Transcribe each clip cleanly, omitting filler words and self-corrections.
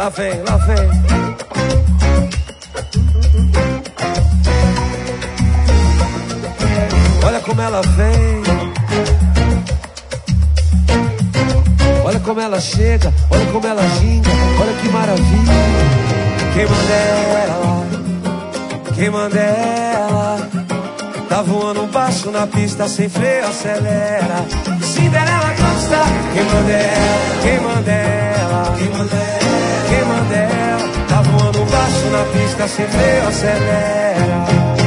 Lá vem, lá vem. Olha como ela vem. Olha como ela chega, olha como ela ginga, olha que maravilha. Quem manda ela, quem manda ela. Tá voando baixo na pista, sem freio, acelera. Cinderela gosta. Quem manda ela, quem manda ela, quem manda ela, quem manda ela. Tá voando baixo na pista, sem freio, acelera.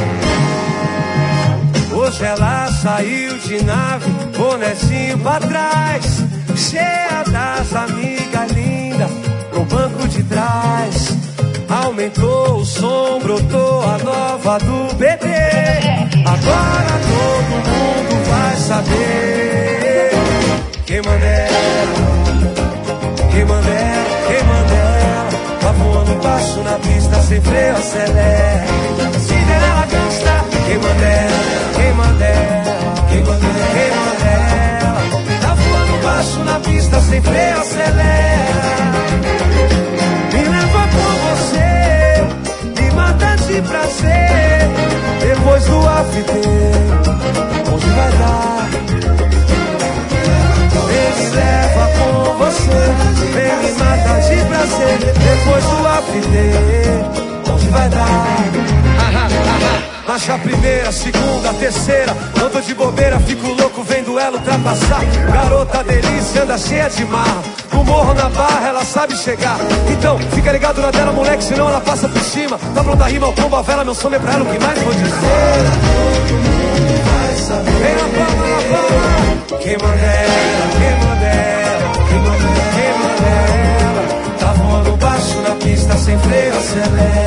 Hoje ela saiu de nave, bonezinho pra trás, cheia das amigas lindas, no banco de trás. Aumentou o som, brotou a nova do bebê. Agora todo mundo vai saber. Quem manda ela, quem manda ela, quem manda ela. Tá voando baixo na pista, sem freio, acelera. Cinderela gosta. Quem manda ela, quem manda ela, quem manda ela, quem manda ela. Tá voando baixo na pista, sem freio, acelera. Me leva por você, me mata de prazer. Depois do after, onde vai dar? Vem me leva com você, vem me mata de prazer. Depois do after, onde vai dar? Marcha primeira, segunda, terceira. Não tô de bobeira, fico louco vendo ela ultrapassar. Garota delícia, anda cheia de marra. No morro, na barra, ela sabe chegar. Então, fica ligado na dela, moleque, senão ela passa por cima. Tá pronta a rima, o combo, a vela, meu som é pra ela, o que mais vou dizer? Vem na palma, na palma. Quem manda ela, quem manda ela, quem manda ela, quem manda ela. Tá voando baixo na pista, sem freio, acelera.